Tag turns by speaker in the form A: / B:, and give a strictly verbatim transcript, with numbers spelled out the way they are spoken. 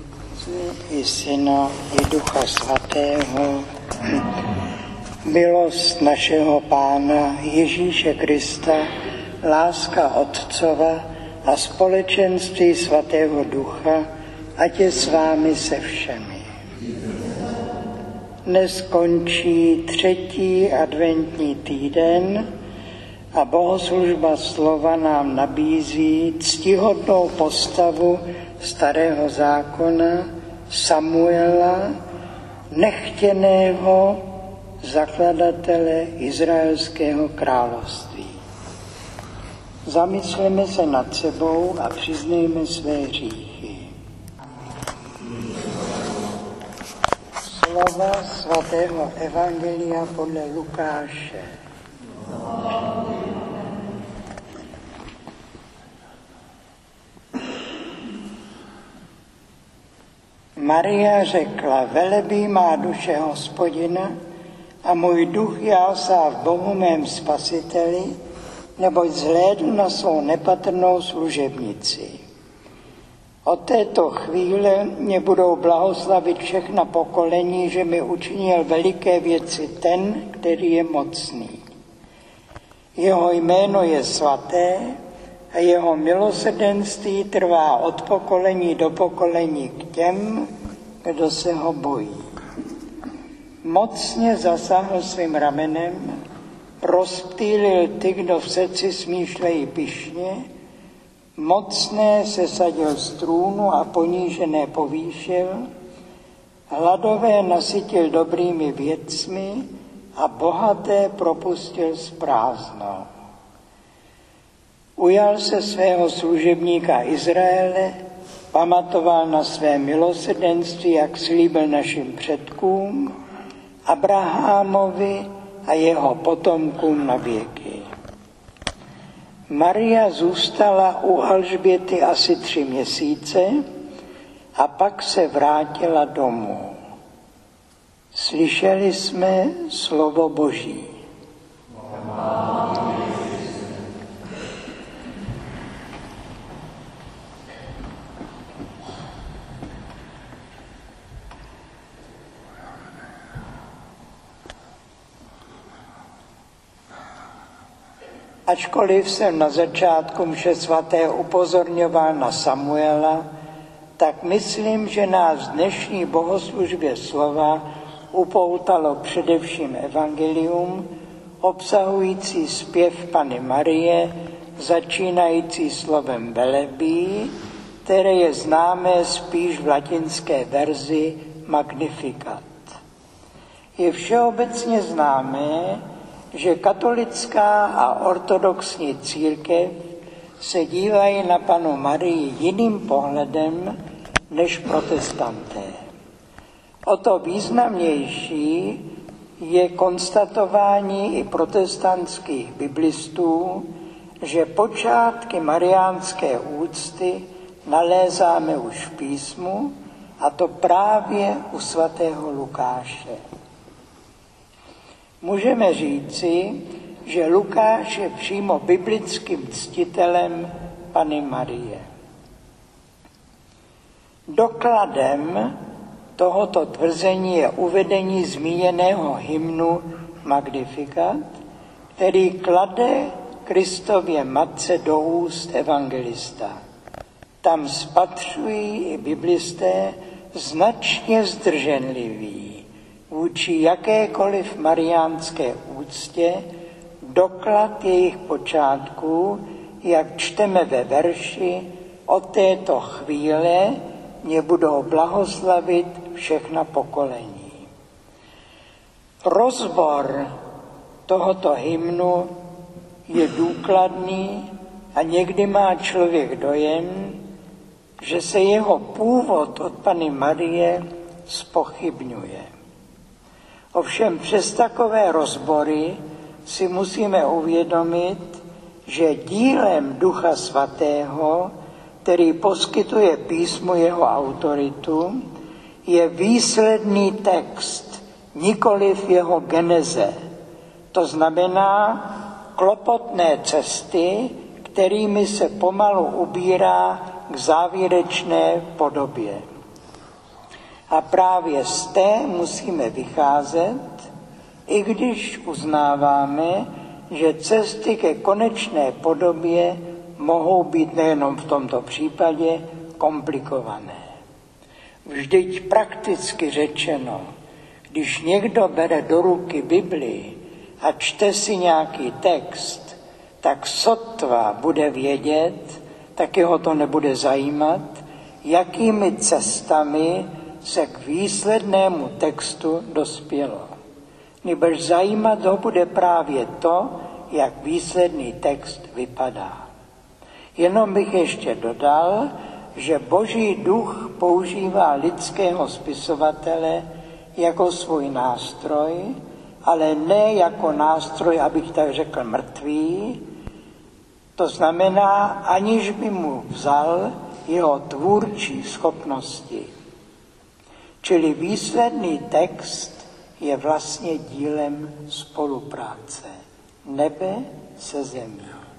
A: i Syna, i Ducha Svatého. Milost našeho Pána Ježíše Krista, láska Otcova a společenství Svatého Ducha, ať je s vámi se všemi. Dnes končí třetí adventní týden a bohoslužba slova nám nabízí ctihodnou postavu Starého zákona Samuela, nechtěného zakladatele Izraelského království. Zamysleme se nad sebou a přiznejme své hříchy. Slova svatého evangelia podle Lukáše. Maria řekla: velebí má duše Hospodina a můj duch jásá v Bohu mém spasiteli, neboť zhlédl na svou nepatrnou služebnici. Od této chvíle mě budou blahoslavit všechna pokolení, že mi učinil veliké věci ten, který je mocný. Jeho jméno je svaté a jeho milosrdenství trvá od pokolení do pokolení k těm, kdo se ho bojí. Mocně zasáhl svým ramenem, rozptýlil ty, kdo v srdci smýšlejí pyšně, mocné sesadil z trůnu a ponížené povýšil, hladové nasytil dobrými věcmi a bohaté propustil s prázdnou. Ujal se svého služebníka Izraele, pamatoval na své milosrdenství, jak slíbil našim předkům, Abrahamovi a jeho potomkům na věky. Maria zůstala u Alžběty asi tři měsíce a pak se vrátila domů. Slyšeli jsme slovo Boží. Ačkoliv jsem na začátku mše svaté upozorňoval na Samuela, tak myslím, že nás v dnešní bohoslužbě slova upoutalo především evangelium, obsahující zpěv Panny Marie, začínající slovem velebí, které je známé spíš v latinské verzi Magnificat. Je všeobecně známé, že katolická a ortodoxní církev se dívají na Pannu Marii jiným pohledem než protestanté. O to významnější je konstatování i protestantských biblistů, že počátky mariánské úcty nalézáme už v písmu, a to právě u svatého Lukáše. Můžeme říci, že Lukáš je přímo biblickým ctitelem Panny Marie. Dokladem tohoto tvrzení je uvedení zmíněného hymnu Magnificat, který klade Kristově matce do úst evangelista. Tam spatřují i biblisté značně zdrženliví vůči jakékoliv mariánské úctě doklad jejich počátků, jak čteme ve verši: od této chvíle mě budou blahoslavit všechna pokolení. Rozbor tohoto hymnu je důkladný a někdy má člověk dojem, že se jeho původ od Panny Marie zpochybňuje. Ovšem přes takové rozbory si musíme uvědomit, že dílem Ducha Svatého, který poskytuje písmu jeho autoritu, je výsledný text, nikoliv jeho geneze. To znamená klopotné cesty, kterými se pomalu ubírá k závěrečné podobě. A právě z té musíme vycházet, i když uznáváme, že cesty ke konečné podobě mohou být nejenom v tomto případě komplikované. Vždyť prakticky řečeno, když někdo bere do ruky Biblii a čte si nějaký text, tak sotva bude vědět, taky ho to nebude zajímat, jakými cestami se k výslednému textu dospělo. Nebož zajímat ho bude právě to, jak výsledný text vypadá. Jenom bych ještě dodal, že Boží duch používá lidského spisovatele jako svůj nástroj, ale ne jako nástroj, abych tak řekl, mrtvý. To znamená, aniž by mu vzal jeho tvůrčí schopnosti. Čili výsledný text je vlastně dílem spolupráce nebe se zemí.